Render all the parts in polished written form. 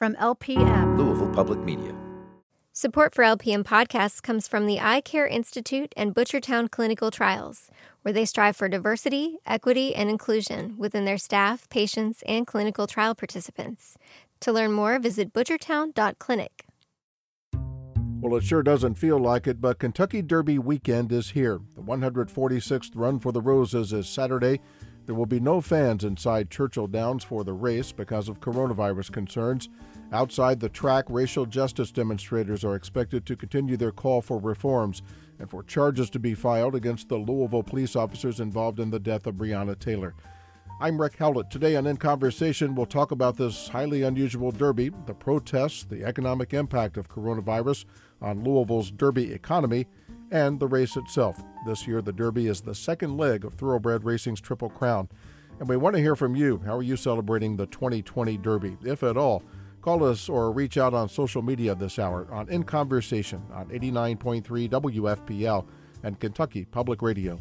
From LPM, Louisville Public Media. Support for LPM podcasts comes from the Eye Care Institute and Butchertown Clinical Trials, where they strive for diversity, equity, and inclusion within their staff, patients, and clinical trial participants. To learn more, visit butchertown.clinic. Well, it sure doesn't feel like it, but Kentucky Derby weekend is here. The 146th Run for the Roses is Saturday. There will be no fans inside Churchill Downs for the race because of coronavirus concerns. Outside the track, racial justice demonstrators are expected to continue their call for reforms and for charges to be filed against the Louisville police officers involved in the death of Breonna Taylor. I'm Rick Howlett. Today on In Conversation, we'll talk about this highly unusual derby, the protests, the economic impact of coronavirus on Louisville's derby economy, and the race itself. This year, the Derby is the second leg of Thoroughbred Racing's Triple Crown. And we want to hear from you. How are you celebrating the 2020 Derby, if at all? Call us or reach out on social media this hour on In Conversation on 89.3 WFPL and Kentucky Public Radio.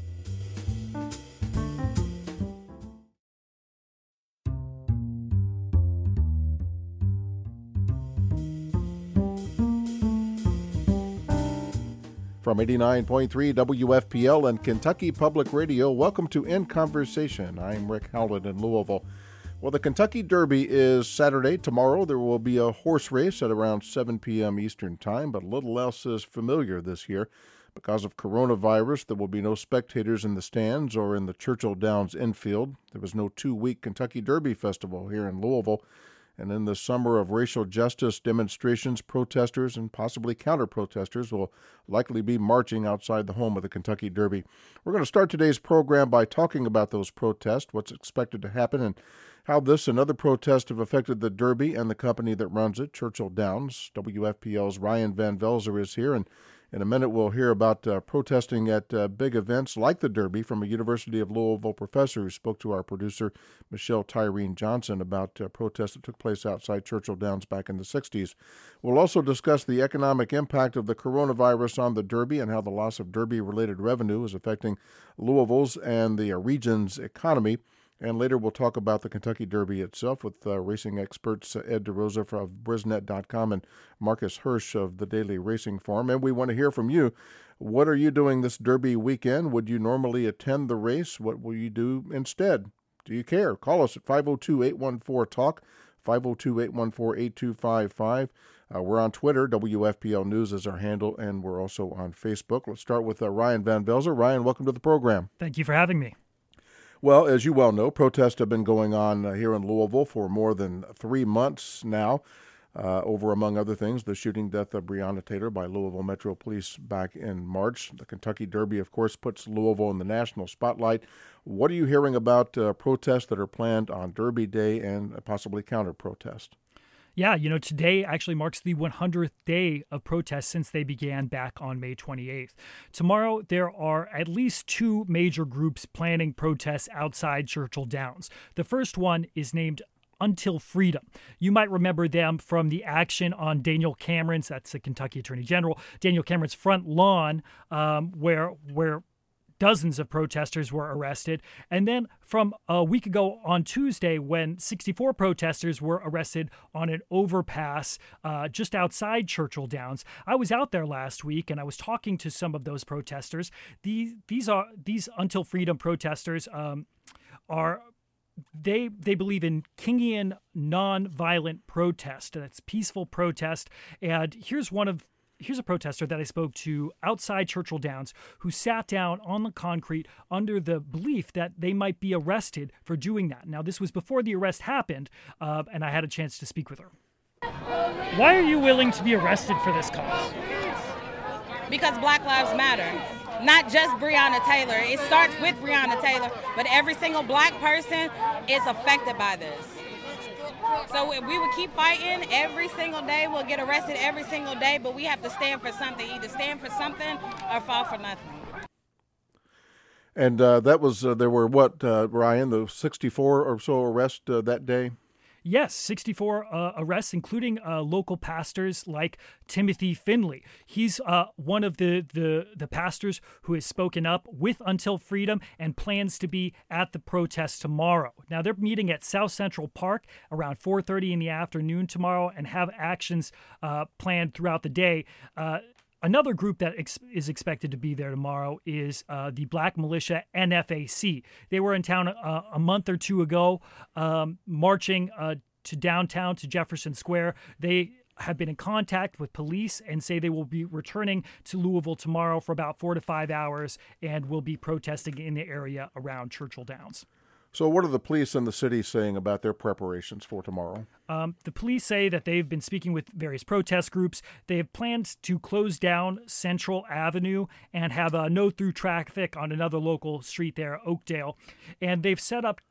From 89.3 WFPL and Kentucky Public Radio, welcome to In Conversation. I'm Rick Howlett in Louisville. Well, the Kentucky Derby is Saturday. Tomorrow there will be a horse race at around 7 p.m. Eastern Time, but little else is familiar this year. Because of coronavirus, there will be no spectators in the stands or in the Churchill Downs infield. There was no 2-week Kentucky Derby Festival here in Louisville. And in the summer of racial justice demonstrations, protesters and possibly counter-protesters will likely be marching outside the home of the Kentucky Derby. We're going to start today's program by talking about those protests, what's expected to happen, and how this and other protests have affected the Derby and the company that runs it, Churchill Downs. WFPL's Ryan Van Velzer is here, and in a minute we'll hear about protesting at big events like the Derby from a University of Louisville professor who spoke to our producer, Michelle Tyreen Johnson, about protests that took place outside Churchill Downs back in the 60s. We'll also discuss the economic impact of the coronavirus on the Derby and how the loss of Derby-related revenue is affecting Louisville's and the region's economy. And later we'll talk about the Kentucky Derby itself with racing experts Ed DeRosa of Brisnet.com and Marcus Hirsch of the Daily Racing Forum. And we want to hear from you. What are you doing this Derby weekend? Would you normally attend the race? What will you do instead? Do you care? Call us at 502-814-TALK, 502-814-8255. We're on Twitter. WFPL News is our handle, and we're also on Facebook. Let's start with Ryan Van Velzer. Ryan, welcome to the program. Thank you for having me. Well, as you well know, protests have been going on here in Louisville for more than 3 months now, over, among other things, the shooting death of Breonna Taylor by Louisville Metro Police back in March. The Kentucky Derby, of course, puts Louisville in the national spotlight. What are you hearing about protests that are planned on Derby Day and possibly counter-protest? Yeah, today actually marks the 100th day of protests since they began back on May 28th. Tomorrow, there are at least 2 major groups planning protests outside Churchill Downs. The first one is named Until Freedom. You might remember them from the action on Daniel Cameron's, that's the Kentucky Attorney General, Daniel Cameron's front lawn, where dozens of protesters were arrested. And then from a week ago on Tuesday, when 64 protesters were arrested on an overpass just outside Churchill Downs. I was out there last week and I was talking to some of those protesters. These Until Freedom protesters They believe in Kingian nonviolent protest. That's peaceful protest. And here's a protester that I spoke to outside Churchill Downs who sat down on the concrete under the belief that they might be arrested for doing that. Now, this was before the arrest happened, and I had a chance to speak with her. Why are you willing to be arrested for this cause? Because Black Lives Matter. Not just Breonna Taylor. It starts with Breonna Taylor, but every single black person is affected by this. So we would keep fighting every single day. We'll get arrested every single day, but we have to stand for something. Either stand for something or fall for nothing. And that was, there were Ryan, the 64 or so arrests that day? Yes, 64 arrests, including local pastors like Timothy Finley. He's one of the pastors who has spoken up with Until Freedom and plans to be at the protest tomorrow. Now, they're meeting at South Central Park around 4:30 in the afternoon tomorrow and have actions planned throughout the day. Another group that is expected to be there tomorrow is the Black Militia NFAC. They were in town a month or two ago, marching to downtown to Jefferson Square. They have been in contact with police and say they will be returning to Louisville tomorrow for about 4 to 5 hours and will be protesting in the area around Churchill Downs. So what are the police in the city saying about their preparations for tomorrow? The police say that they've been speaking with various protest groups. They have planned to close down Central Avenue and have no-through traffic on another local street there, Oakdale. And they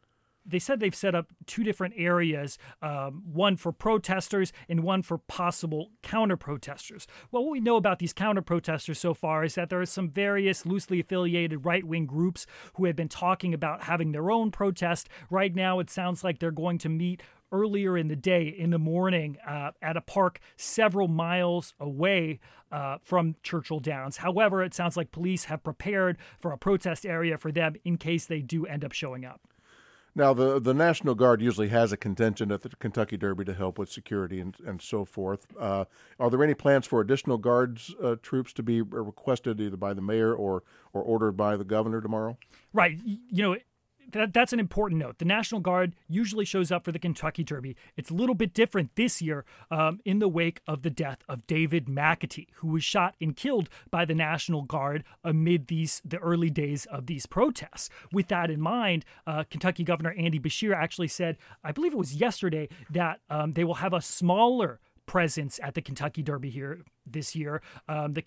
said they've set up two different areas, one for protesters and one for possible counter-protesters. Well, what we know about these counter-protesters so far is that there are some various loosely affiliated right-wing groups who have been talking about having their own protest. Right now, it sounds like they're going to meet earlier in the day, in the morning, at a park several miles away from Churchill Downs. However, it sounds like police have prepared for a protest area for them in case they do end up showing up. Now, the National Guard usually has a contingent at the Kentucky Derby to help with security and so forth. Are there any plans for additional Guards troops to be requested either by the mayor or ordered by the governor tomorrow? Right. You know, that's an important note. The National Guard usually shows up for the Kentucky Derby. It's a little bit different this year in the wake of the death of David McAtee, who was shot and killed by the National Guard amid the early days of these protests. With that in mind, Kentucky Governor Andy Beshear actually said, I believe it was yesterday, that they will have a smaller presence at the Kentucky Derby here this year. The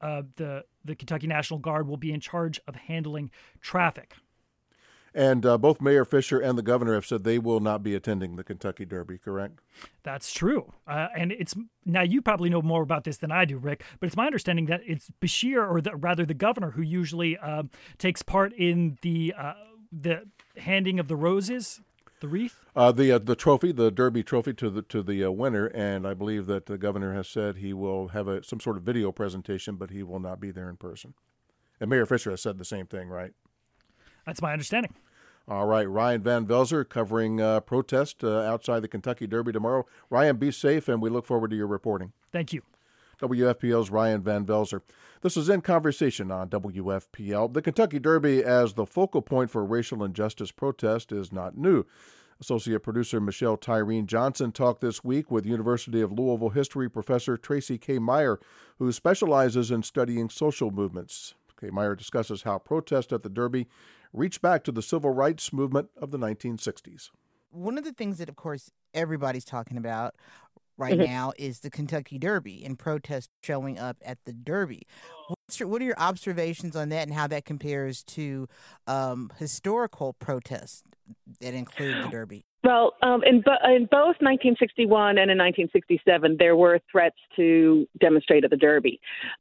Kentucky National Guard will be in charge of handling traffic. And both Mayor Fisher and the governor have said they will not be attending the Kentucky Derby, correct? That's true. And it's now you probably know more about this than I do, Rick, but it's my understanding that it's Beshear, or rather the governor, who usually takes part in the handing of the roses, the wreath? The trophy, the Derby trophy to the winner, and I believe that the governor has said he will have some sort of video presentation, but he will not be there in person. And Mayor Fisher has said the same thing, right? That's my understanding. All right, Ryan Van Velzer covering protest outside the Kentucky Derby tomorrow. Ryan, be safe, and we look forward to your reporting. Thank you. WFPL's Ryan Van Velzer. This is In Conversation on WFPL. The Kentucky Derby as the focal point for racial injustice protest is not new. Associate producer Michelle Tyreen Johnson talked this week with University of Louisville history professor Tracy K. Meyer, who specializes in studying social movements. K. Meyer discusses how protest at the Derby reached back to the civil rights movement of the 1960s. One of the things that, of course, everybody's talking about right now is the Kentucky Derby and protests showing up at the Derby. What are your observations on that and how that compares to historical protests that include the Derby? Well, in both 1961 and in 1967, there were threats to demonstrate at the Derby.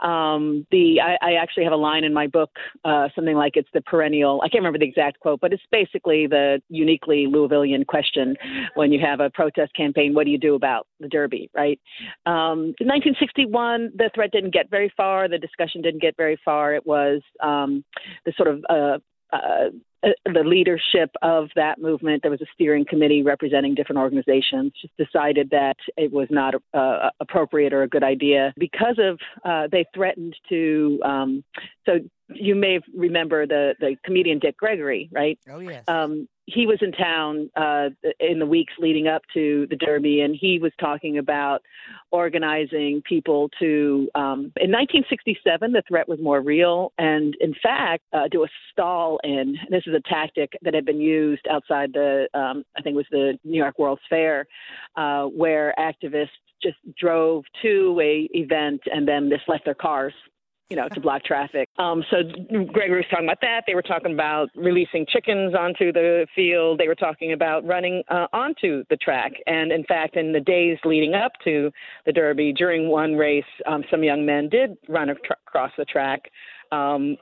I actually have a line in my book, something like it's the perennial, I can't remember the exact quote, but it's basically the uniquely Louisvillian question. When you have a protest campaign, what do you do about the Derby, right? In 1961, the threat didn't get very far. The discussion didn't get very far. It was the sort of the leadership of that movement. There was a steering committee representing different organizations, just decided that it was not appropriate or a good idea because of they threatened to. So you may remember the comedian Dick Gregory, right? Oh, yes. He was in town in the weeks leading up to the Derby, and he was talking about organizing people to, in 1967, the threat was more real, and in fact, do a stall-in. This is a tactic that had been used outside the, I think it was the New York World's Fair, where activists just drove to a event and then just left their cars, to block traffic. So Gregory was talking about that. They were talking about releasing chickens onto the field. They were talking about running onto the track. And in fact, in the days leading up to the Derby, during one race, some young men did run across the track. A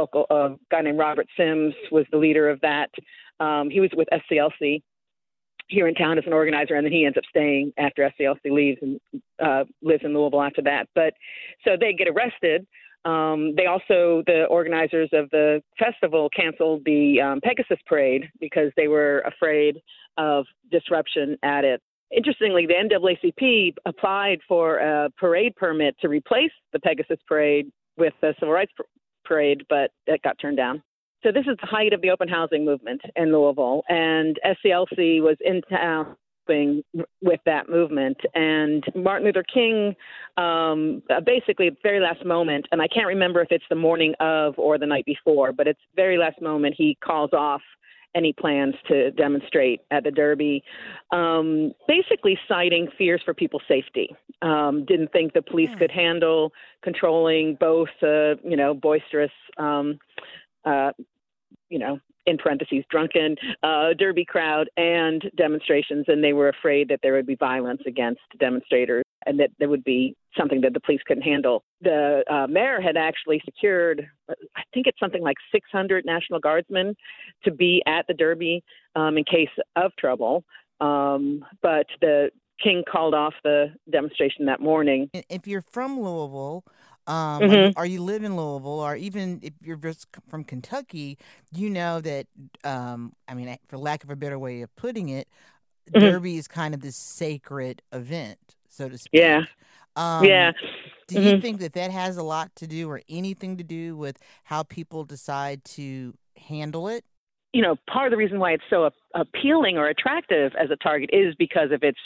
guy named Robert Sims was the leader of that. He was with SCLC. here in town as an organizer, and then he ends up staying after SCLC leaves and lives in Louisville after that. But so they get arrested. They also, the organizers of the festival, canceled the Pegasus Parade because they were afraid of disruption at it. Interestingly, the NAACP applied for a parade permit to replace the Pegasus Parade with the Civil Rights Parade, but it got turned down. So this is the height of the open housing movement in Louisville, and SCLC was in town with that movement. And Martin Luther King, basically at the very last moment, and I can't remember if it's the morning of or the night before, but it's very last moment, he calls off any plans to demonstrate at the Derby, basically citing fears for people's safety. Didn't think the police could handle controlling both, boisterous, in parentheses, drunken Derby crowd and demonstrations, and they were afraid that there would be violence against demonstrators and that there would be something that the police couldn't handle. The mayor had actually secured, I think it's something like 600 National Guardsmen to be at the Derby in case of trouble, but the King called off the demonstration that morning. If you're from Louisville, or you live in Louisville, or even if you're just from Kentucky, you know that, for lack of a better way of putting it, Derby is kind of this sacred event, so to speak. Yeah. Do you think that has a lot to do or anything to do with how people decide to handle it? Part of the reason why it's so appealing or attractive as a target is because of its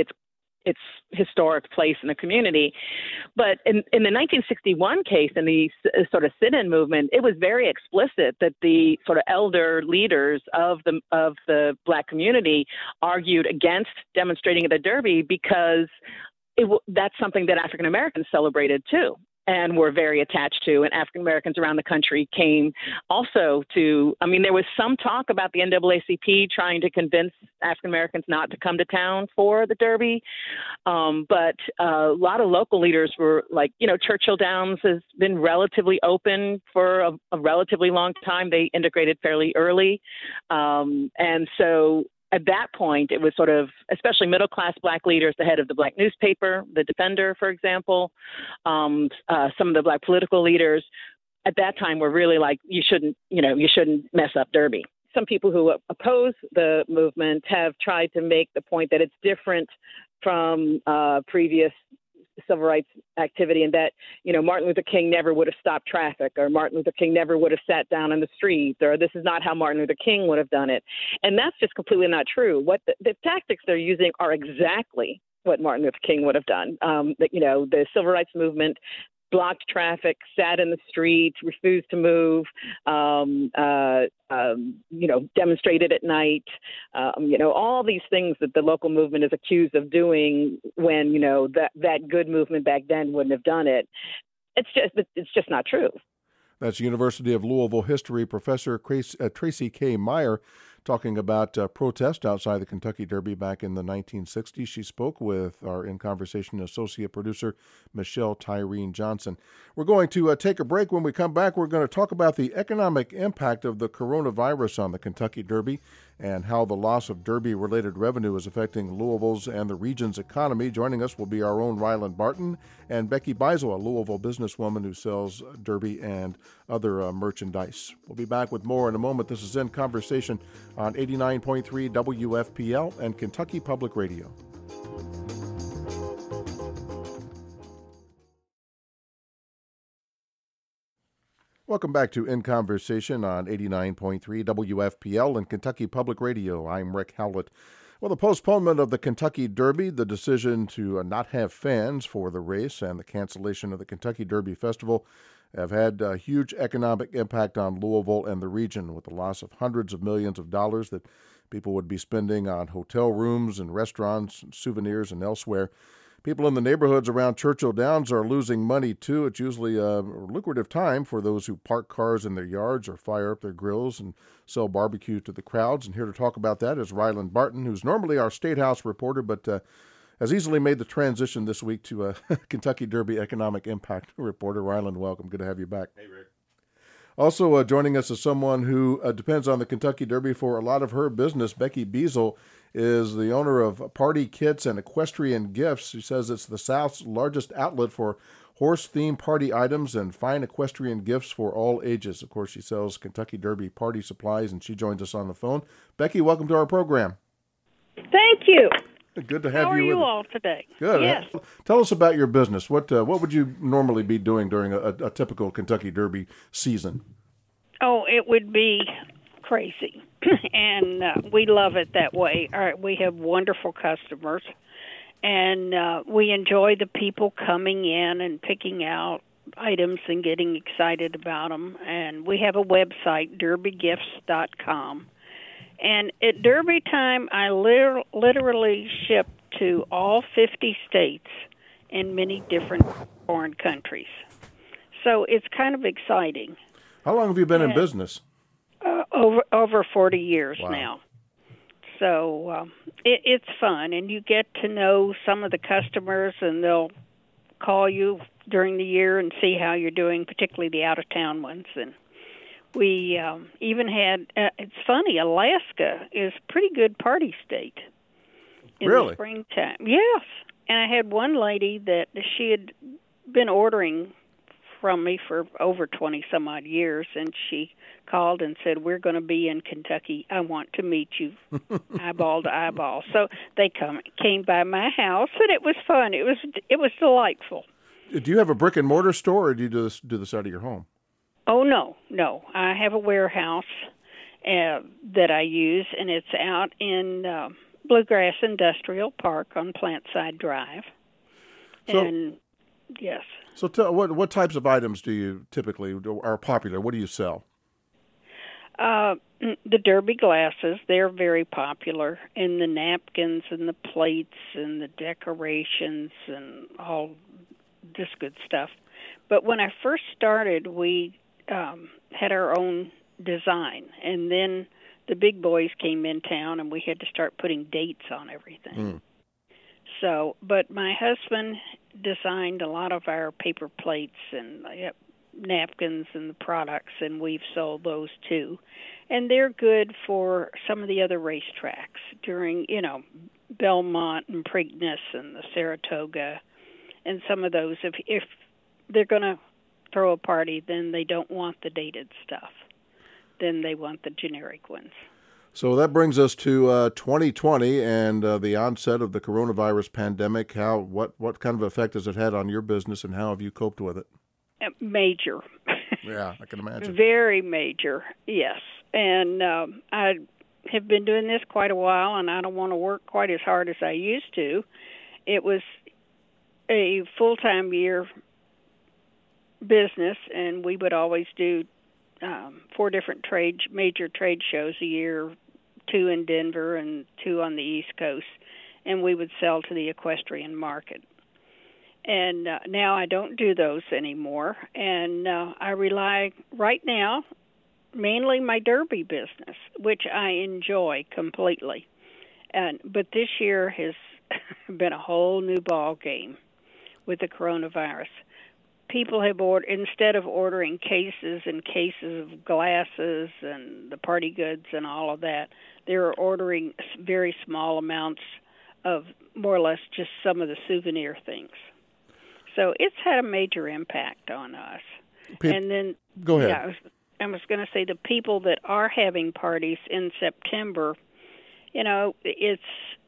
historic place in the community. But in the 1961 case, in the sort of sit-in movement, it was very explicit that the sort of elder leaders of the Black community argued against demonstrating at the Derby because that's something that African Americans celebrated too and were very attached to, and African Americans around the country came also to, there was some talk about the NAACP trying to convince African Americans not to come to town for the Derby, but a lot of local leaders were like, Churchill Downs has been relatively open for a relatively long time. They integrated fairly early, and so at that point, it was sort of, especially middle-class Black leaders, the head of the Black newspaper, the Defender, for example, some of the Black political leaders at that time were really like, you shouldn't mess up Derby. Some people who oppose the movement have tried to make the point that it's different from previous civil rights activity, and that, Martin Luther King never would have stopped traffic, or Martin Luther King never would have sat down in the streets, or this is not how Martin Luther King would have done it. And that's just completely not true. What the tactics they're using are exactly what Martin Luther King would have done. The civil rights movement blocked traffic, sat in the street, refused to move, demonstrated at night, all these things that the local movement is accused of doing when, that good movement back then wouldn't have done it. It's just not true. That's University of Louisville history professor Tracy K. Meyer talking about protest outside the Kentucky Derby back in the 1960s. She spoke with our In Conversation associate producer, Michelle Tyreen Johnson. We're going to take a break. When we come back, we're going to talk about the economic impact of the coronavirus on the Kentucky Derby and how the loss of Derby-related revenue is affecting Louisville's and the region's economy. Joining us will be our own Ryland Barton and Becky Beisel, a Louisville businesswoman who sells Derby and other merchandise. We'll be back with more in a moment. This is In Conversation on 89.3 WFPL and Kentucky Public Radio. Welcome back to In Conversation on 89.3 WFPL and Kentucky Public Radio. I'm Rick Howlett. Well, the postponement of the Kentucky Derby, the decision to not have fans for the race, and the cancellation of the Kentucky Derby Festival have had a huge economic impact on Louisville and the region, with the loss of hundreds of millions of dollars that people would be spending on hotel rooms and restaurants and souvenirs and elsewhere. People in the neighborhoods around Churchill Downs are losing money, too. It's usually a lucrative time for those who park cars in their yards or fire up their grills and sell barbecue to the crowds. And here to talk about that is Ryland Barton, who's normally our State House reporter, but has easily made the transition this week to a Kentucky Derby economic impact reporter. Ryland, welcome. Good to have you back. Hey, Rick. Also joining us is someone who depends on the Kentucky Derby for a lot of her business, Becky Beisel. is the owner of Party Kits and Equestrian Gifts. She says it's the South's largest outlet for horse-themed party items and fine equestrian gifts for all ages. Of course, she sells Kentucky Derby party supplies, and she joins us on the phone. Becky, welcome to our program. Thank you. Good to have you. How are you all today? Good. Yes. Tell us about your business. What would you normally be doing during a typical Kentucky Derby season? Oh, it would be crazy, and we love it that way. All right, we have wonderful customers, and we enjoy the people coming in and picking out items and getting excited about them. And we have a website, derbygifts.com. And at Derby time, I literally ship to all 50 states and many different foreign countries. So it's kind of exciting. How long have you been in business? Over 40 years Wow. now. So it's fun, and you get to know some of the customers, and they'll call you during the year and see how you're doing, particularly the out-of-town ones. And we even had, it's funny, Alaska is a pretty good party state in Really? the springtime. Yes. And I had one lady that she had been ordering from me for over 20-some-odd years, and she called and said, "We're going to be in Kentucky. I want to meet you eyeball to eyeball." So they came by my house, and it was fun. It was delightful. Do you have a brick and mortar store, or do you do this out of your home? Oh, no. I have a warehouse that I use, and it's out in Bluegrass Industrial Park on Plantside Drive. And yes. So what types of items do you typically are popular? What do you sell? The Derby glasses, they're very popular, and the napkins and the plates and the decorations and all this good stuff. But when I first started, we had our own design, and then the big boys came in town, and we had to start putting dates on everything. So, but my husband designed a lot of our paper plates and napkins and the products, and we've sold those too. And they're good for some of the other racetracks during, Belmont and Preakness and the Saratoga and some of those. If they're going to throw a party, then they don't want the dated stuff. Then they want the generic ones. So that brings us to 2020 and the onset of the coronavirus pandemic. What kind of effect has it had on your business, and how have you coped with it? Major. Yeah, I can imagine. Very major, yes. And I have been doing this quite a while, and I don't want to work quite as hard as I used to. It was a full-time year business, and we would always do 4 different major trade shows a year, 2 in Denver and 2 on the East Coast, and we would sell to the equestrian market. And now I don't do those anymore, and I rely right now mainly my Derby business, which I enjoy completely. But this year has been a whole new ball game with the coronavirus. People have ordered, instead of ordering cases and cases of glasses and the party goods and all of that, they're ordering very small amounts of more or less just some of the souvenir things. So it's had a major impact on us. And then, go ahead. Yeah, I was going to say the people that are having parties in September, there's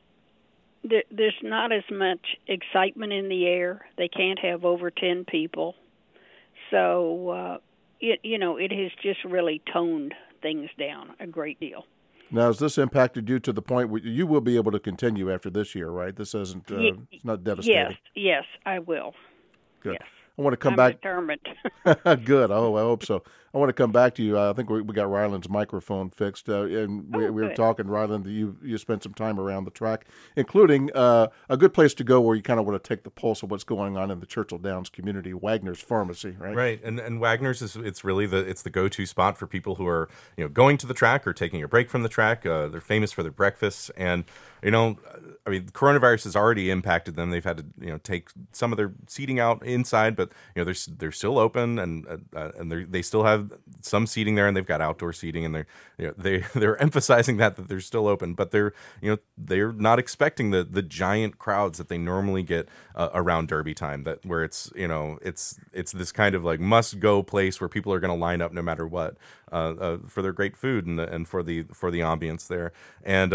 not as much excitement in the air. They can't have over 10 people. So, it has just really toned things down a great deal. Now, has this impacted you to the point where you will be able to continue after this year, right? This isn't, it's not devastating. Yes, I will. Good. Yes. I want to come I'm back. determined. Good. Oh, I hope so. I want to come back to you. I think we got Ryland's microphone fixed, and we were talking, Ryland, that you spent some time around the track, including a good place to go where you kind of want to take the pulse of what's going on in the Churchill Downs community, Wagner's Pharmacy, right? Right, and Wagner's it's really the go-to spot for people who are going to the track or taking a break from the track. They're famous for their breakfasts, and coronavirus has already impacted them. They've had to take some of their seating out inside, but they're still open, and they still have some seating there, and they've got outdoor seating, and they're emphasizing that they're still open, but they're not expecting the giant crowds that they normally get around Derby time, that where it's this kind of like must go place where people are going to line up no matter what for their great food and for the ambience there. And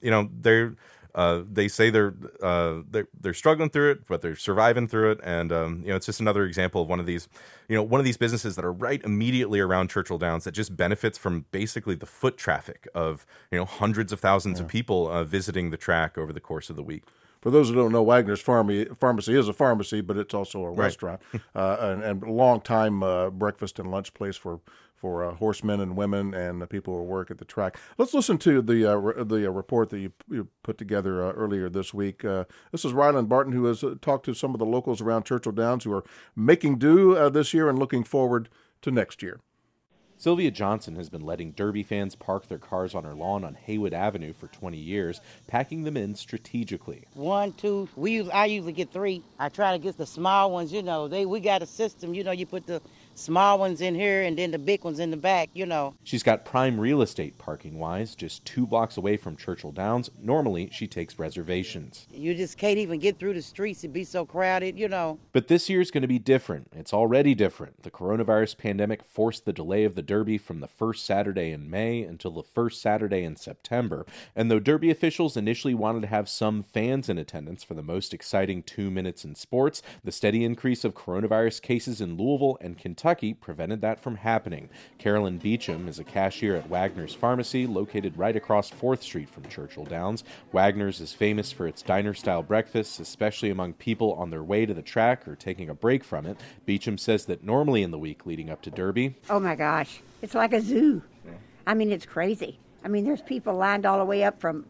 they say they're struggling through it, but they're surviving through it. And it's just another example of one of these businesses that are right immediately around Churchill Downs that just benefits from basically the foot traffic of hundreds of thousands of people visiting the track over the course of the week. For those who don't know, Wagner's Pharmacy is a pharmacy, but it's also a restaurant and a long-time breakfast and lunch place for horsemen and women and the people who work at the track. Let's listen to the report that you put together earlier this week. This is Ryland Barton, who has talked to some of the locals around Churchill Downs who are making do this year and looking forward to next year. Sylvia Johnson has been letting Derby fans park their cars on her lawn on Haywood Avenue for 20 years, packing them in strategically. 1, 2, I usually get 3. I try to get the small ones, we got a system, you put the small ones in here and then the big ones in the back, She's got prime real estate parking-wise, just 2 blocks away from Churchill Downs. Normally, she takes reservations. You just can't even get through the streets. It'd be so crowded, But this year's going to be different. It's already different. The coronavirus pandemic forced the delay of the Derby from the first Saturday in May until the first Saturday in September. And though Derby officials initially wanted to have some fans in attendance for the most exciting 2 minutes in sports, the steady increase of coronavirus cases in Louisville and Kentucky prevented that from happening. Carolyn Beecham is a cashier at Wagner's Pharmacy, located right across 4th Street from Churchill Downs. Wagner's is famous for its diner-style breakfasts, especially among people on their way to the track or taking a break from it. Beecham says that normally in the week leading up to Derby, oh my gosh, it's like a zoo. I mean, it's crazy. I mean, there's people lined all the way up front,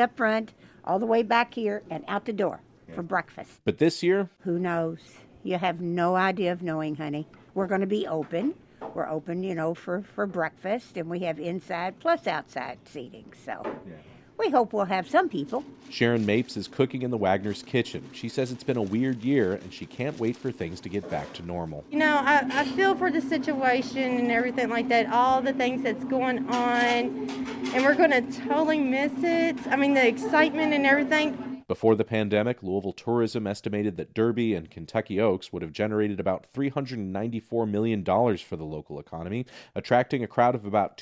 all the way back here, and out the door for breakfast. But this year, who knows? You have no idea of knowing, honey. We're going to be open. We're open, for breakfast, and we have inside plus outside seating. So we hope we'll have some people. Sharon Mapes is cooking in the Wagner's kitchen. She says it's been a weird year, and she can't wait for things to get back to normal. I feel for the situation and everything like that, all the things that's going on, and we're going to totally miss it. I mean, the excitement and everything. Before the pandemic, Louisville Tourism estimated that Derby and Kentucky Oaks would have generated about $394 million for the local economy, attracting a crowd of about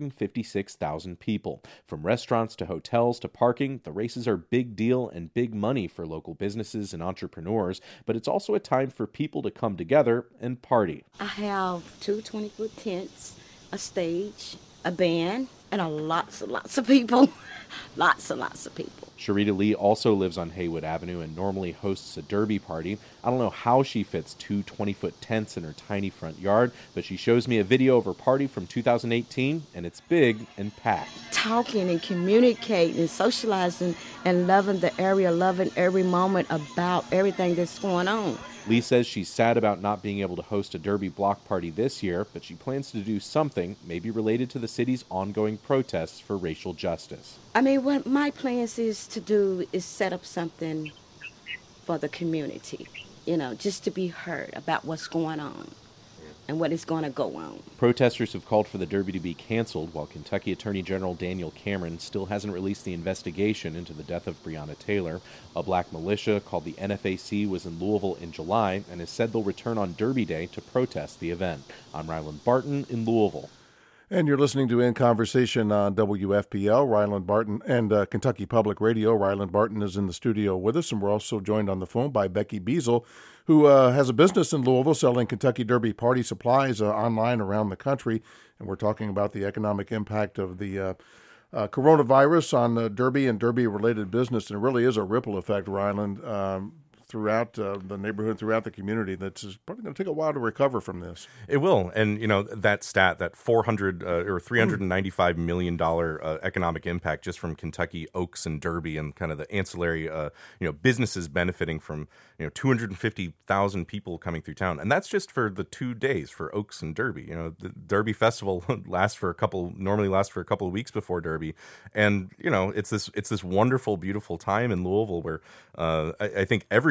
256,000 people. From restaurants to hotels to parking, the races are big deal and big money for local businesses and entrepreneurs, but it's also a time for people to come together and party. I have 2 20-foot tents, a stage, a band, and lots and lots of people. Lots and lots of people. Sharita Lee also lives on Haywood Avenue and normally hosts a Derby party. I don't know how she fits 2 20-foot tents in her tiny front yard, but she shows me a video of her party from 2018, and it's big and packed. Talking and communicating and socializing and loving the area, loving every moment about everything that's going on. Lee says she's sad about not being able to host a Derby block party this year, but she plans to do something, maybe related to the city's ongoing protests for racial justice. I mean, what my plans is to do is set up something for the community, just to be heard about what's going on and what is going to go on. Protesters have called for the Derby to be canceled, while Kentucky Attorney General Daniel Cameron still hasn't released the investigation into the death of Breonna Taylor. A black militia called the NFAC was in Louisville in July and has said they'll return on Derby Day to protest the event. I'm Ryland Barton in Louisville. And you're listening to In Conversation on WFPL, Ryland Barton, and Kentucky Public Radio. Ryland Barton is in the studio with us, and we're also joined on the phone by Becky Beazle, who has a business in Louisville selling Kentucky Derby party supplies online around the country. And we're talking about the economic impact of the coronavirus on Derby and Derby-related business. And it really is a ripple effect, Ryland, throughout the neighborhood, throughout the community. That's probably going to take a while to recover from this. It will. And, that stat, that $395 million economic impact just from Kentucky Oaks and Derby and kind of the ancillary, businesses benefiting from, 250,000 people coming through town. And that's just for the 2 days for Oaks and Derby. The Derby Festival normally lasts for a couple of weeks before Derby. And, it's this wonderful, beautiful time in Louisville where I think everybody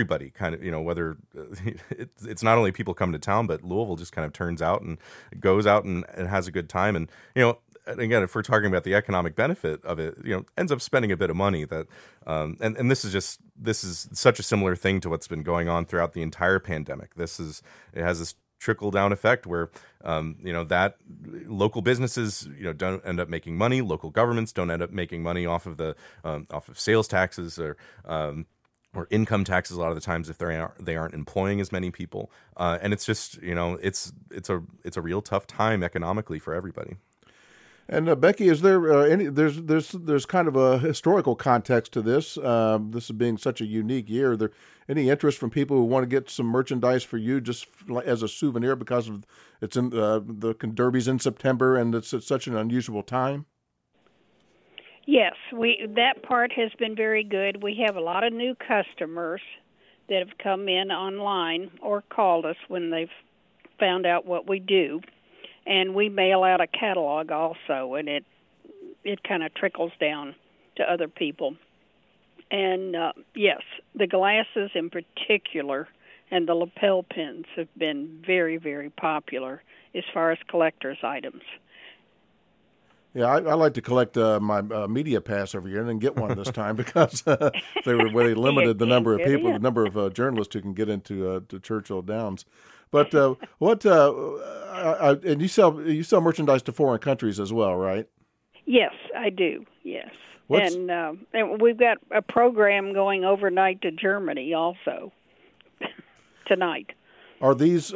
everybody kind of, whether it's not only people come to town, but Louisville just kind of turns out and goes out and has a good time. And, again, if we're talking about the economic benefit of it, ends up spending a bit of money that, and this is such a similar thing to what's been going on throughout the entire pandemic. It has this trickle down effect where, that local businesses, don't end up making money. Local governments don't end up making money off of sales taxes or income taxes a lot of the times if they aren't employing as many people. And it's just, it's a real tough time economically for everybody. And Becky, is there there's kind of a historical context to this? This being such a unique year, are there any interest from people who want to get some merchandise for you just as a souvenir because of it's in the Derby's in September and it's at such an unusual time? Yes, that part has been very good. We have a lot of new customers that have come in online or called us when they've found out what we do. And we mail out a catalog also, and it kind of trickles down to other people. And, yes, the glasses in particular and the lapel pins have been very, very popular as far as collector's items. Yeah, I like to collect my media pass every year and then get one this time because they limited the number of people, the number of journalists who can get into to Churchill Downs. But and you sell merchandise to foreign countries as well, right? Yes, I do. Yes, and we've got a program going overnight to Germany also tonight. Are these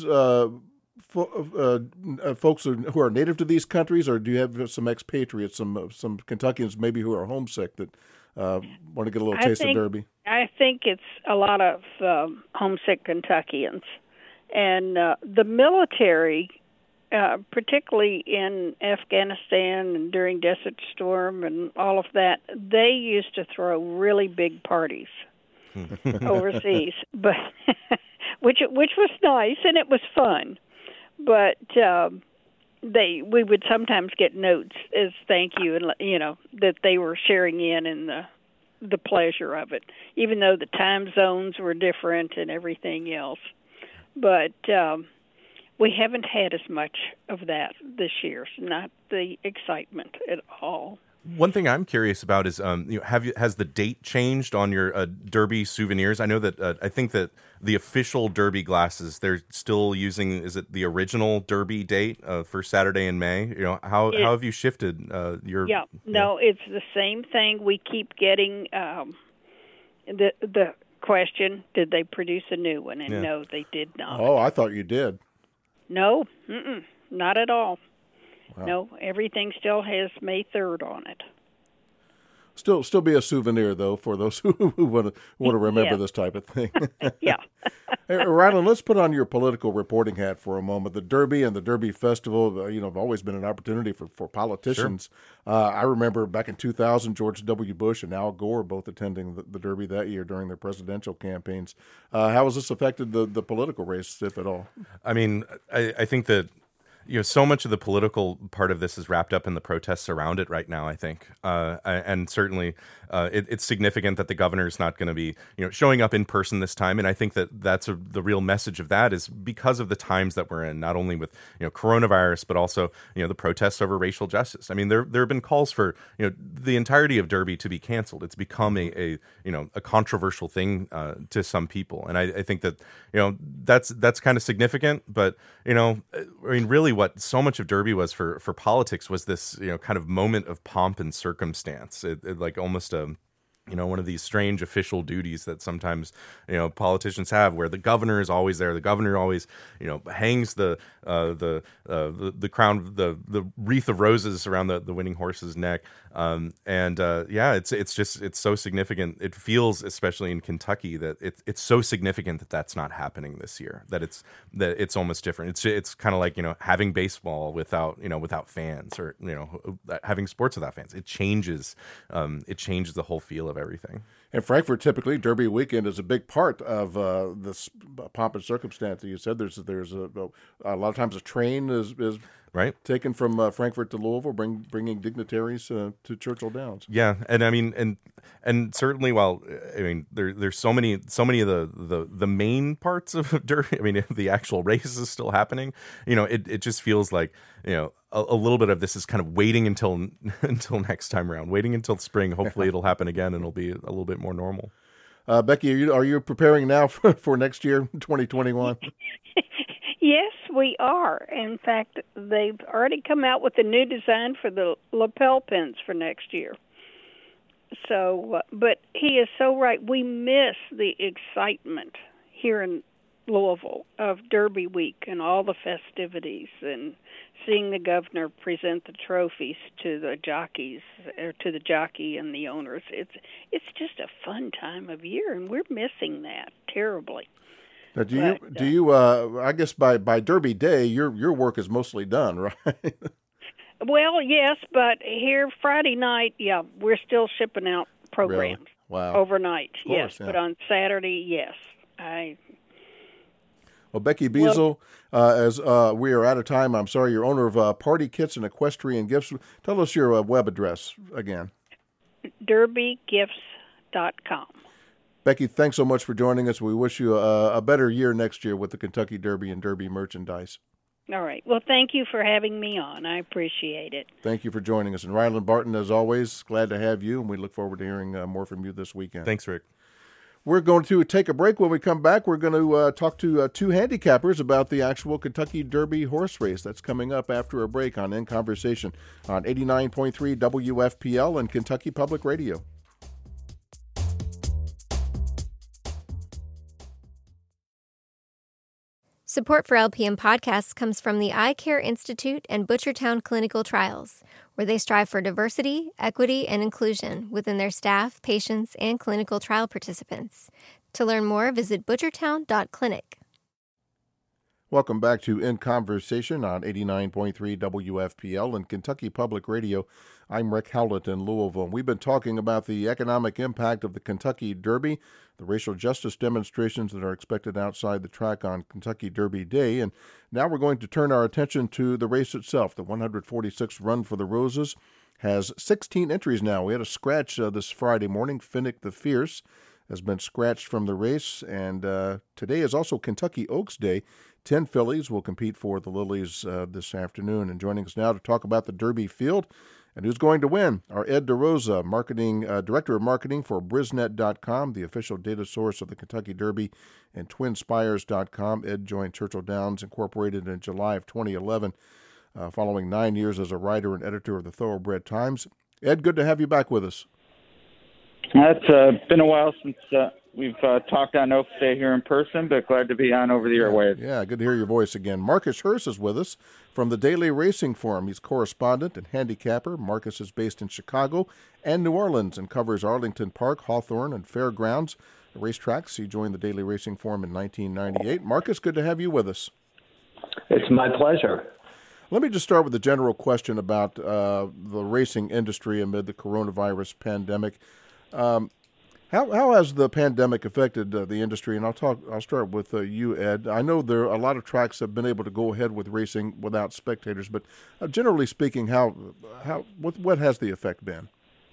folks who are native to these countries, or do you have some expatriates, some Kentuckians maybe who are homesick that want to get a little taste of Derby? I think it's a lot of homesick Kentuckians. And the military, particularly in Afghanistan and during Desert Storm and all of that, they used to throw really big parties overseas, but which was nice and it was fun. But we would sometimes get notes as thank you, and that they were sharing in the pleasure of it, even though the time zones were different and everything else. But we haven't had as much of that this year. Not the excitement at all. One thing I'm curious about is, has the date changed on your Derby souvenirs? I know that I think that the official Derby glasses, they're still using, is it the original Derby date for Saturday in May? How have you shifted your? Yeah, no, it's the same thing. We keep getting the question, did they produce a new one? And no, they did not. Oh, I thought you did. No, not at all. Wow. No, everything still has May 3rd on it. Still be a souvenir, though, for those who want to remember this type of thing. Yeah. Hey, Rylan, let's put on your political reporting hat for a moment. The Derby and the Derby Festival, have always been an opportunity for politicians. Sure. I remember back in 2000, George W. Bush and Al Gore both attending the Derby that year during their presidential campaigns. How has this affected the political race, if at all? I mean, I think that so much of the political part of this is wrapped up in the protests around it right now, I think. And certainly it's significant that the governor is not going to be, showing up in person this time. And I think that that's the real message of that is because of the times that we're in, not only with, coronavirus, but also, the protests over racial justice. I mean, there have been calls for, the entirety of Derby to be canceled. It's become a controversial thing to some people. And I think that, that's kind of significant. But, really what so much of Derby was for politics was this, kind of moment of pomp and circumstance. It like almost one of these strange official duties that sometimes, politicians have, where the governor is always there. The governor always, hangs the crown, the wreath of roses around the winning horse's neck. It's so significant. It feels, especially in Kentucky, that it's so significant that that's not happening this year. That it's almost different. It's kind of like having baseball without fans, or having sports without fans. It changes the whole feel of everything. In Frankfort, typically Derby weekend is a big part of this pomp and circumstance that you said. There's a lot of times a train is Right. Taken from Frankfort to Louisville, bringing dignitaries to Churchill Downs. Yeah, and I mean, and certainly, while I mean, there's so many of the main parts of Derby. I mean, the actual race is still happening. It just feels like a little bit of this is kind of waiting until next time around, waiting until spring. Hopefully, it'll happen again, and it'll be a little bit more normal. Becky, are you preparing now for next year, 2021? Yes, we are. In fact, they've already come out with a new design for the lapel pins for next year. So, but he is so right. We miss the excitement here in Louisville of Derby Week and all the festivities and seeing the governor present the trophies to the jockeys, or to the jockey and the owners. It's just a fun time of year, and we're missing that terribly. Now, do you? I guess by Derby Day, your work is mostly done, right? Well, yes, but here Friday night, yeah, we're still shipping out programs. Really? Wow. Overnight, Of course, yes, but on Saturday, yes. Well, Becky Beazle, as we are out of time, I'm sorry, you're owner of Party Kits and Equestrian Gifts. Tell us your web address again. DerbyGifts.com. Becky, thanks so much for joining us. We wish you a better year next year with the Kentucky Derby and Derby merchandise. All right. Well, thank you for having me on. I appreciate it. Thank you for joining us. And Ryland Barton, as always, glad to have you, and we look forward to hearing more from you this weekend. Thanks, Rick. We're going to take a break. When we come back, we're going to talk to two handicappers about the actual Kentucky Derby horse race. That's coming up after a break on In Conversation on 89.3 WFPL and Kentucky Public Radio. Support for LPM podcasts comes from the Eye Care Institute and Butchertown Clinical Trials, where they strive for diversity, equity, and inclusion within their staff, patients, and clinical trial participants. To learn more, visit butchertown.clinic. Welcome back to In Conversation on 89.3 WFPL and Kentucky Public Radio. I'm Rick Howlett in Louisville. We've been talking about the economic impact of the Kentucky Derby, the racial justice demonstrations that are expected outside the track on Kentucky Derby Day, and now we're going to turn our attention to the race itself. The 146th Run for the Roses has 16 entries now. We had a scratch this Friday morning. Finnick the Fierce has been scratched from the race, and today is also Kentucky Oaks Day. 10 fillies will compete for the Lilies this afternoon. And joining us now to talk about the Derby field and who's going to win are Ed DeRosa, Director of Marketing for Brisnet.com, the official data source of the Kentucky Derby, and TwinSpires.com. Ed joined Churchill Downs Incorporated in July of 2011, following 9 years as a writer and editor of the Thoroughbred Times. Ed, good to have you back with us. It's been a while since we've talked on Oaks Day here in person, but glad to be on over the airwaves. Yeah, good to hear your voice again. Marcus Hurst is with us from the Daily Racing Forum. He's correspondent and handicapper. Marcus is based in Chicago and New Orleans and covers Arlington Park, Hawthorne, and Fairgrounds racetracks. He joined the Daily Racing Forum in 1998. Marcus, good to have you with us. It's my pleasure. Let me just start with a general question about the racing industry amid the coronavirus pandemic. How has the pandemic affected the industry? And I'll start with you, Ed. I know there are a lot of tracks have been able to go ahead with racing without spectators, but generally speaking, what has the effect been?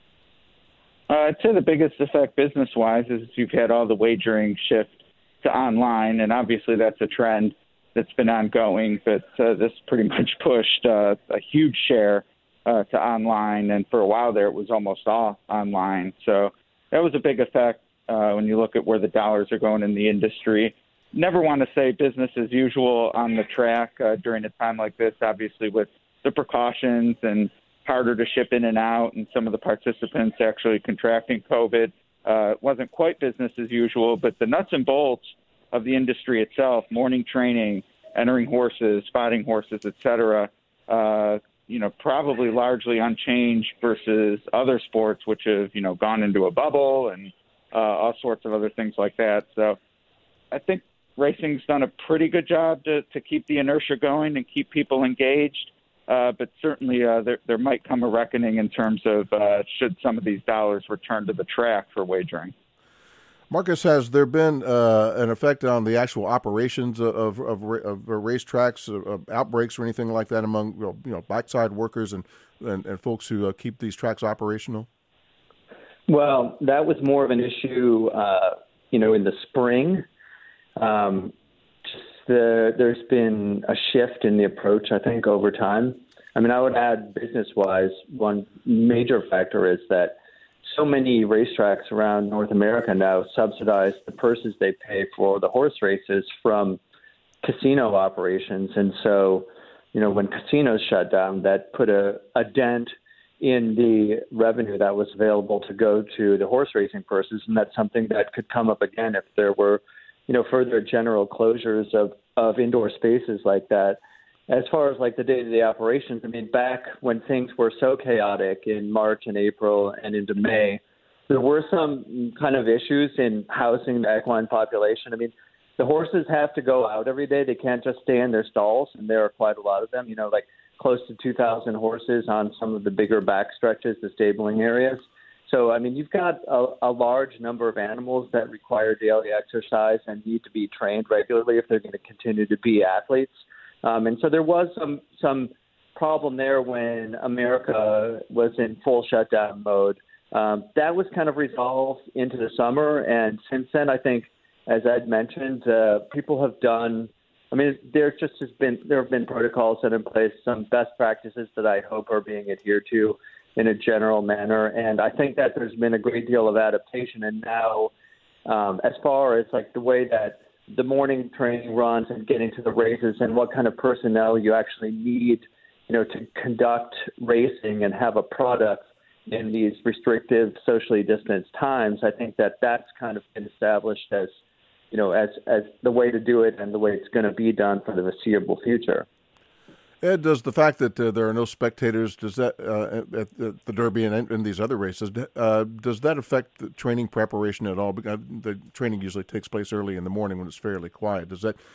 I'd say the biggest effect business-wise is you've had all the wagering shift to online, and obviously that's a trend that's been ongoing, but this pretty much pushed a huge share to online, and for a while there it was almost all online. So that was a big effect when you look at where the dollars are going in the industry. Never want to say business as usual on the track during a time like this, obviously with the precautions and harder to ship in and out and some of the participants actually contracting COVID. It wasn't quite business as usual, but the nuts and bolts of the industry itself, morning training, entering horses, spotting horses, et cetera, probably largely unchanged versus other sports, which have, gone into a bubble and all sorts of other things like that. So I think racing's done a pretty good job to keep the inertia going and keep people engaged. But certainly there might come a reckoning in terms of should some of these dollars return to the track for wagering. Marcus, has there been an effect on the actual operations of racetracks, outbreaks or anything like that among backside workers and folks who keep these tracks operational? Well, that was more of an issue, in the spring. There's been a shift in the approach, I think, over time. I mean, I would add business-wise, one major factor is that so many racetracks around North America now subsidize the purses they pay for the horse races from casino operations. And so, when casinos shut down, that put a dent in the revenue that was available to go to the horse racing purses. And that's something that could come up again if there were, further general closures of indoor spaces like that. As far as like the day-to-day operations, I mean, back when things were so chaotic in March and April and into May, there were some kind of issues in housing the equine population. I mean, the horses have to go out every day. They can't just stay in their stalls, and there are quite a lot of them, like close to 2,000 horses on some of the bigger back stretches, the stabling areas. So, I mean, you've got a large number of animals that require daily exercise and need to be trained regularly if they're going to continue to be athletes. And so there was some problem there when America was in full shutdown mode. That was kind of resolved into the summer. And since then, I think, as Ed mentioned, people have done, I mean, there have been protocols set in place, some best practices that I hope are being adhered to in a general manner. And I think that there's been a great deal of adaptation. And now, as far as like the way that the morning training runs and getting to the races and what kind of personnel you actually need, to conduct racing and have a product in these restrictive, socially distanced times, I think that that's kind of been established as, as the way to do it and the way it's going to be done for the foreseeable future. Ed, does the fact that there are no spectators, does that at the Derby and in these other races, does that affect the training preparation at all? Because the training usually takes place early in the morning when it's fairly quiet. Does that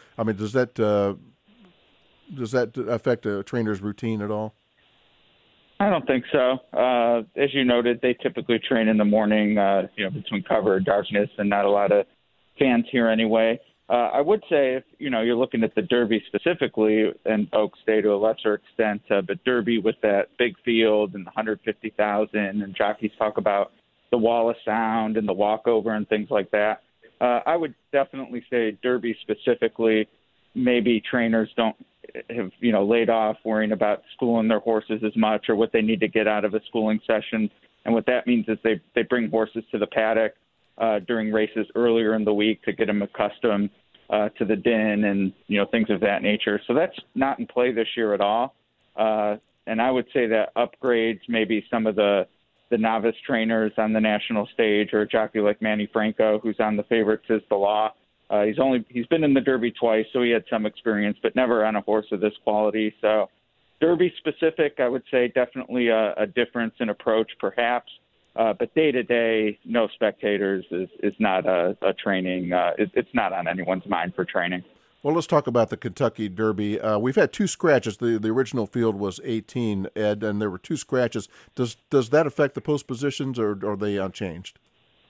affect a trainer's routine at all? I don't think so. As you noted, they typically train in the morning, between cover and darkness, and not a lot of fans here anyway. I would say if, you're looking at the Derby specifically and Oaks Day to a lesser extent, but Derby with that big field and the 150,000 and jockeys talk about the wall of sound and the walkover and things like that. I would definitely say Derby specifically, maybe trainers don't have, laid off worrying about schooling their horses as much or what they need to get out of a schooling session. And what that means is they bring horses to the paddock during races earlier in the week to get them accustomed to the din and, things of that nature. So that's not in play this year at all. And I would say that upgrades maybe some of the novice trainers on the national stage or a jockey like Manny Franco, who's on the Favorites is the Law. He's been in the Derby twice, so he had some experience, but never on a horse of this quality. So Derby specific, I would say definitely a difference in approach perhaps. But day-to-day, no spectators is not a training. It's not on anyone's mind for training. Well, let's talk about the Kentucky Derby. We've had two scratches. The original field was 18, Ed, and there were two scratches. Does that affect the post positions, or are they unchanged?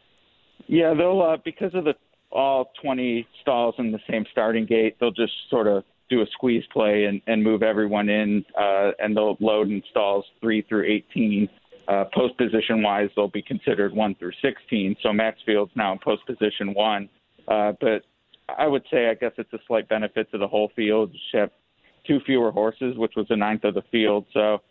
Yeah, they'll because of all 20 stalls in the same starting gate, they'll just sort of do a squeeze play and move everyone in, and they'll load in stalls 3 through 18. Post position wise, they'll be considered 1 through 16. So Maxfield's now in post position 1. But I would say, I guess it's a slight benefit to the whole field. You have 2 fewer horses, which was a ninth of the field. So,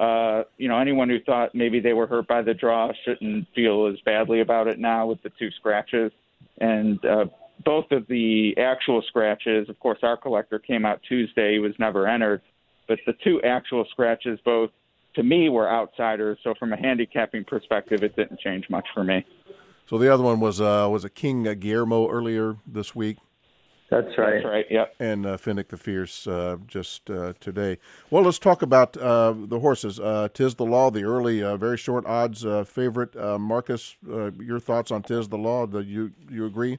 anyone who thought maybe they were hurt by the draw shouldn't feel as badly about it now with the 2 scratches. And both of the actual scratches, of course, our collector came out Tuesday. He was never entered. But the 2 actual scratches, both to me, were outsiders. So from a handicapping perspective, it didn't change much for me. So the other one was a King Guillermo earlier this week. That's right. That's right, yep. And Finnick the Fierce just today. Well, let's talk about the horses. Tiz the Law, the early, very short odds favorite. Marcus, your thoughts on Tiz the Law? Do you agree?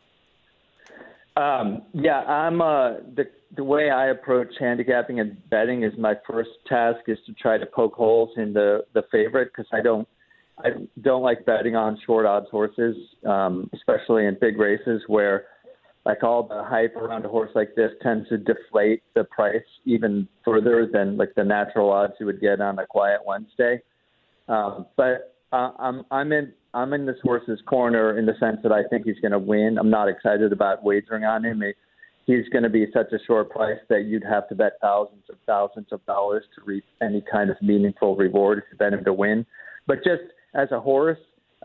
Yeah, I'm the way I approach handicapping and betting is my first task is to try to poke holes in the favorite because I don't I don't like betting on short odds horses, especially in big races where like all the hype around a horse like this tends to deflate the price even further than like the natural odds you would get on a quiet Wednesday. But I'm in this horse's corner in the sense that I think he's going to win. I'm not excited about wagering on him. He's going to be such a short price that you'd have to bet thousands of dollars to reap any kind of meaningful reward if you bet him to win. But just as a horse,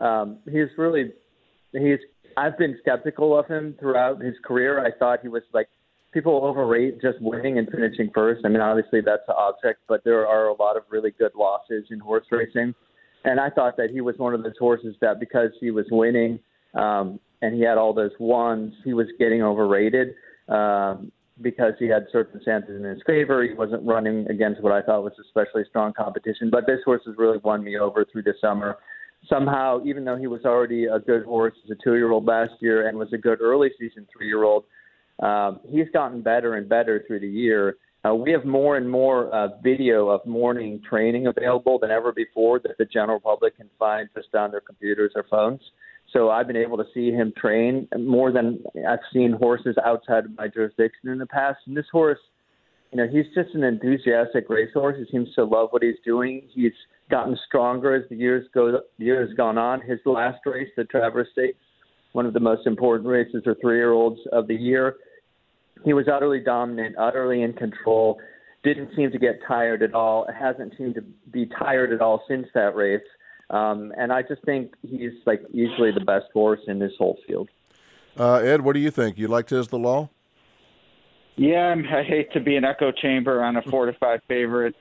I've been skeptical of him throughout his career. I thought he was like, people overrate just winning and finishing first. I mean, obviously that's the object, but there are a lot of really good losses in horse racing. And I thought that he was one of those horses that because he was winning and he had all those ones, he was getting overrated because he had circumstances in his favor. He wasn't running against what I thought was especially strong competition. But this horse has really won me over through the summer. Somehow, even though he was already a good horse as a 2-year-old last year and was a good early season 3-year-old, he's gotten better and better through the year. We have more and more video of morning training available than ever before that the general public can find just on their computers or phones. So I've been able to see him train more than I've seen horses outside of my jurisdiction in the past. And this horse, he's just an enthusiastic racehorse. He seems to love what he's doing. He's gotten stronger as the years gone on. His last race, the Travers Stakes, one of the most important races for 3-year-olds of the year, he was utterly dominant, utterly in control, didn't seem to get tired at all, hasn't seemed to be tired at all since that race. And I just think he's like easily the best horse in this whole field. Ed, what do you think? You like Tiz the Law? Yeah, I hate to be an echo chamber on a 4-5 favorite,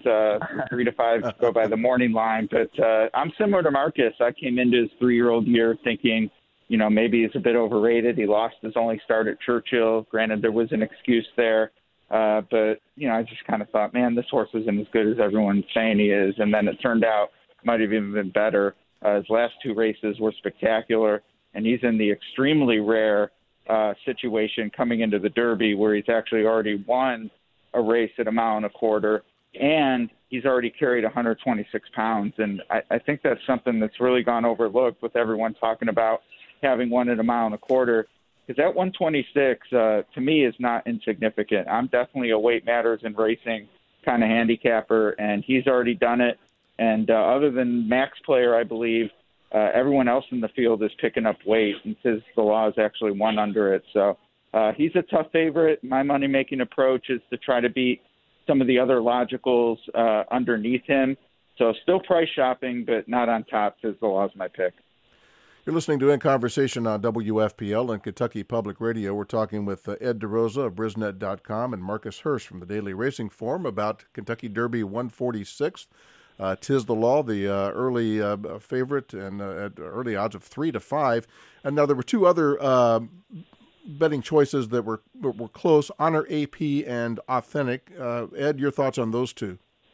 3-5 go by the morning line, but I'm similar to Marcus. I came into his 3-year-old year thinking, maybe he's a bit overrated. He lost his only start at Churchill. Granted, there was an excuse there, but I just kind of thought, man, this horse isn't as good as everyone's saying he is, and then it turned out might have even been better. His last 2 races were spectacular, and he's in the extremely rare situation coming into the Derby where he's actually already won a race at a mile and a quarter, and he's already carried 126 pounds. And I think that's something that's really gone overlooked with everyone talking about having won at a mile and a quarter, because that 126 to me is not insignificant. I'm definitely a weight matters in racing kind of handicapper, and he's already done it. And other than Max Player, I believe, everyone else in the field is picking up weight, and Tiz the Law is actually one under it. So he's a tough favorite. My money-making approach is to try to beat some of the other logicals underneath him. So still price shopping, but not on top. Tiz the Law is my pick. You're listening to In Conversation on WFPL and Kentucky Public Radio. We're talking with Ed DeRosa of Brisnet.com and Marcus Hirsch from the Daily Racing Forum about Kentucky Derby 146th. Tiz the Law, the early favorite, and at early odds of 3-5. And now there were 2 other betting choices that were close: Honor AP and Authentic. Ed, your thoughts on those 2?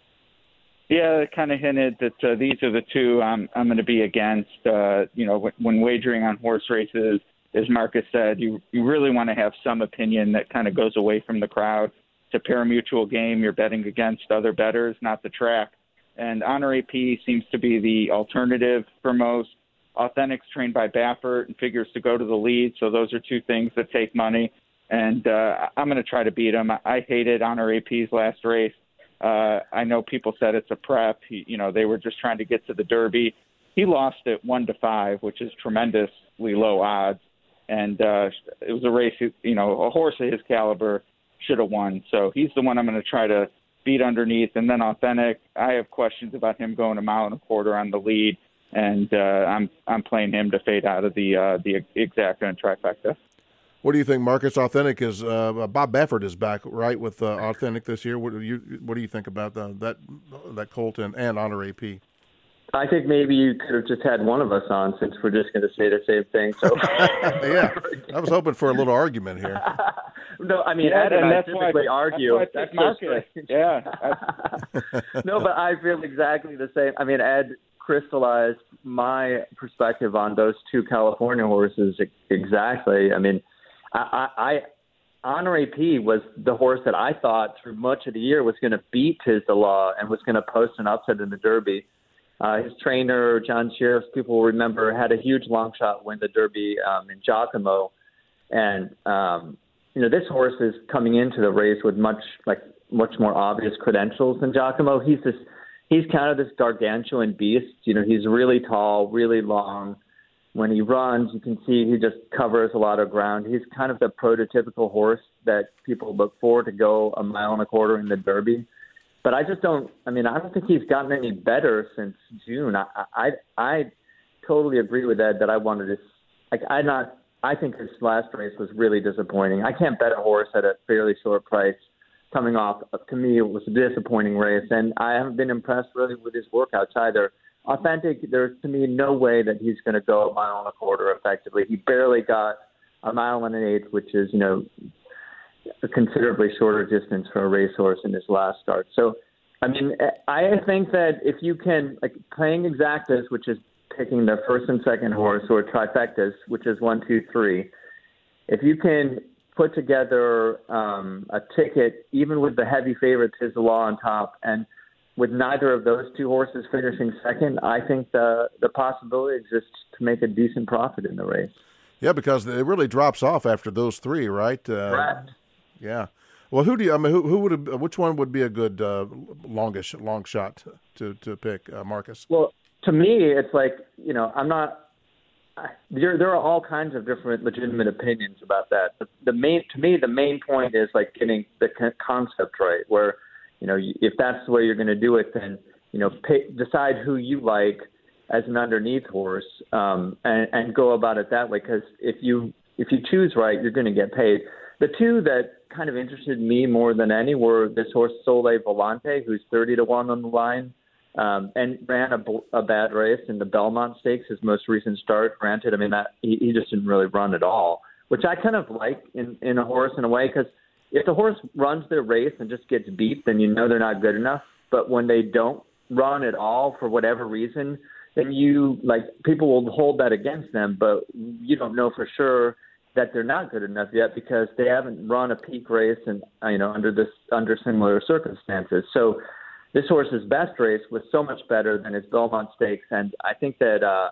Yeah, it kind of hinted that these are the 2 I'm going to be against. When wagering on horse races, as Marcus said, you really want to have some opinion that kind of goes away from the crowd. It's a pari-mutuel game. You're betting against other bettors, not the track. And Honor AP seems to be the alternative for most. Authentic's trained by Baffert and figures to go to the lead, so those are 2 things that take money. And I'm going to try to beat him. I hated Honor AP's last race. I know people said it's a prep. They were just trying to get to the Derby. He lost it 1-5, which is tremendously low odds. And it was a race, a horse of his caliber should have won. So he's the one I'm going to try to beat underneath. And then Authentic, I have questions about him going a mile and a quarter on the lead, and I'm playing him to fade out of the exacta and trifecta. What do you think, Marcus? Authentic is Bob Baffert is back, right, with Authentic this year. What do you think about that colt and Honor AP? I think maybe you could have just had one of us on, since we're just going to say the same thing. So yeah, I was hoping for a little argument here. No, I mean, Ed and I typically argue. That's Marcus. Yeah. No, but I feel exactly the same. I mean, Ed crystallized my perspective on those 2 California horses exactly. I mean, I Honor AP was the horse that I thought through much of the year was going to beat Tiz the Law and was going to post an upset in the Derby. His trainer, John Sheriff, people will remember, had a huge long shot win the Derby in Giacomo. And, this horse is coming into the race with much more obvious credentials than Giacomo. He's kind of this gargantuan beast. He's really tall, really long. When he runs, you can see he just covers a lot of ground. He's kind of the prototypical horse that people look for to go 1.25 miles in the Derby. But I don't think he's gotten any better since June. I totally agree with Ed that I wanted to. I think his last race was really disappointing. I can't bet a horse at a fairly short price coming off. To me, it was a disappointing race, and I haven't been impressed really with his workouts either. Authentic, there's to me no way that he's going to go 1.25 miles effectively. He barely got 1.1 miles, which is a considerably shorter distance for a racehorse in his last start. So, I think that if you can, playing exactas, which is picking the first and second horse, or trifectas, which is 1, 2, 3, if you can put together a ticket, even with the heavy favorite Tiz the Law on top, and with neither of those two horses finishing second, I think the possibility exists to make a decent profit in the race. Yeah, because it really drops off after those three, right? Correct. Yeah. Well, which one would be a good long shot to pick, Marcus? Well, to me, it's there are all kinds of different legitimate opinions about that. But the main point is getting the concept right, where, if that's the way you're going to do it, then, decide who you like as an underneath horse, and go about it that way. Because if you choose right, you're going to get paid. The two that kind of interested me more than any were this horse Sole Volante, who's 30-1 on the line, and ran a bad race in the Belmont Stakes, his most recent start. Granted, he just didn't really run at all, which I kind of like in a horse in a way, because if the horse runs their race and just gets beat, then they're not good enough. But when they don't run at all for whatever reason, then people will hold that against them, but you don't know for sure that they're not good enough yet because they haven't run a peak race and under similar circumstances. So this horse's best race was so much better than his Belmont Stakes, and I think that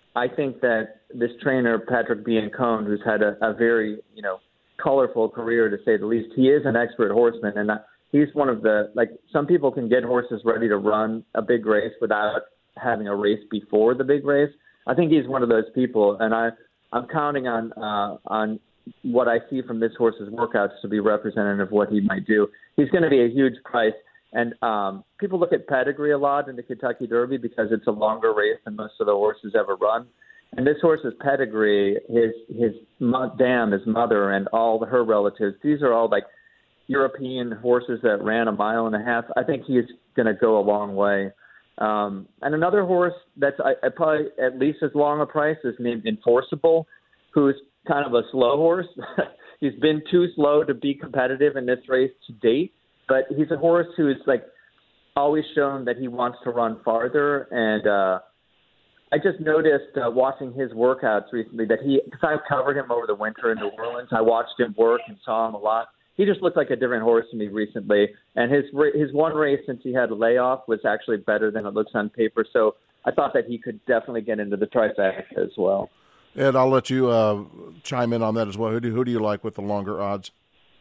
this trainer Patrick Biancone, who's had a very colorful career to say the least, he is an expert horseman, and he's one of the some people can get horses ready to run a big race without having a race before the big race. I think he's one of those people, and I'm counting on what I see from this horse's workouts to be representative of what he might do. He's going to be a huge price. And people look at pedigree a lot in the Kentucky Derby because it's a longer race than most of the horses ever run. And this horse's pedigree, his mother, and all her relatives, these are all European horses that ran 1.5 miles. I think he's going to go a long way. And another horse that's probably at least as long a price is named Enforceable, who's kind of a slow horse. He's been too slow to be competitive in this race to date. But he's a horse who's always shown that he wants to run farther. And I just noticed watching his workouts recently that because I covered him over the winter in New Orleans. I watched him work and saw him a lot. He just looked like a different horse to me recently. And his one race since he had a layoff was actually better than it looks on paper. So I thought that he could definitely get into the trifecta as well. Ed, I'll let you chime in on that as well. Who do you like with the longer odds?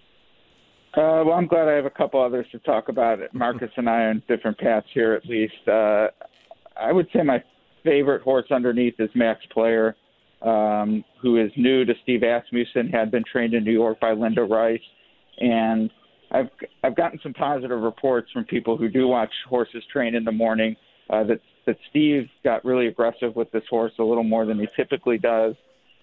Well, I'm glad I have a couple others to talk about. Marcus and I are on different paths here, at least. I would say my favorite horse underneath is Max Player, who is new to Steve Asmussen, had been trained in New York by Linda Rice. And I've gotten some positive reports from people who do watch horses train in the morning that Steve got really aggressive with this horse a little more than he typically does.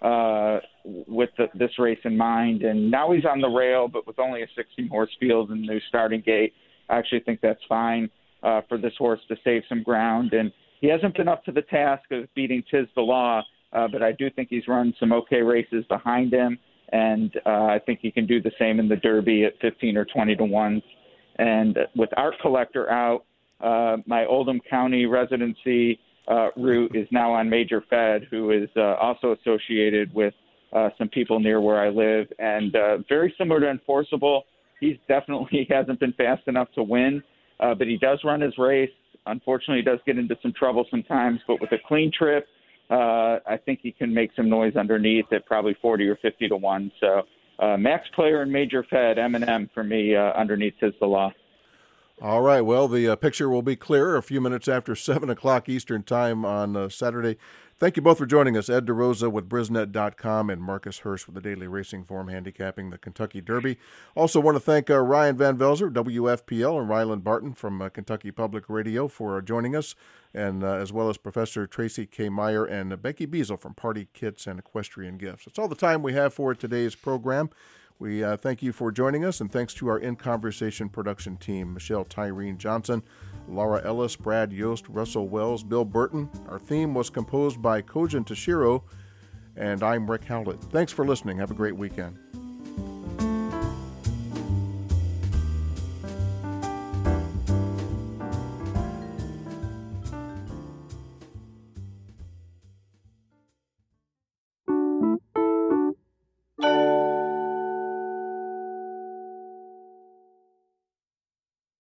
With this race in mind, and now he's on the rail, but with only a 16-horse field and new starting gate, I actually think that's fine for this horse to save some ground. And he hasn't been up to the task of beating Tiz the Law, but I do think he's run some okay races behind him, and I think he can do the same in the Derby at 15 or 20-1. And with Art Collector out, my Oldham County residency route is now on Major Fed, who is also associated with some people near where I live, and very similar to Enforceable. He definitely hasn't been fast enough to win, but he does run his race. unfortunately, he does get into some trouble sometimes. But with a clean trip, I think he can make some noise underneath at probably 40 or 50 to 1. So max player and major fed, M&M for me underneath is the law. All right. Well, the picture will be clear a few minutes after 7 o'clock Eastern time on Saturday. Thank you both for joining us. Ed DeRosa with Brisnet.com and Marcus Hurst with the Daily Racing Form handicapping the Kentucky Derby. Also want to thank Ryan Van Velzer, WFPL, and Ryland Barton from Kentucky Public Radio for joining us, and as well as Professor Tracy K. Meyer and Becky Beazle from Party Kits and Equestrian Gifts. That's all the time we have for today's program. We thank you for joining us, and thanks to our In Conversation production team, Michelle Tyreen Johnson, Laura Ellis, Brad Yost, Russell Wells, Bill Burton. Our theme was composed by Kojin Tashiro, and I'm Rick Howlett. Thanks for listening. Have a great weekend.